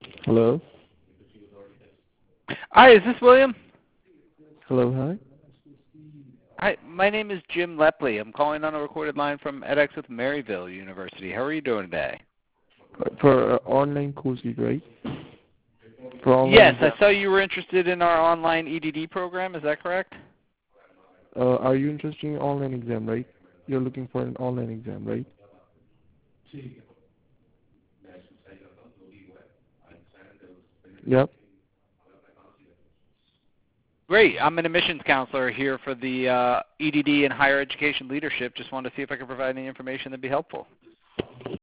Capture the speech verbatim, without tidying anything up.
Hello? Hi, is this William? Hello, hi? Hi, my name is Jim Lepley. I'm calling on a recorded line from edX with Maryville University. How are you doing today? For uh, online courses, right? For online Yes, I exam. saw you were interested in our online E D D program. Is that correct? Uh, are you interested in online exam, right? You're looking for an online exam, right? Yep. Great. I'm an admissions counselor here for the uh, E D D and higher education leadership. Just wanted to see if I could provide any information that would be helpful.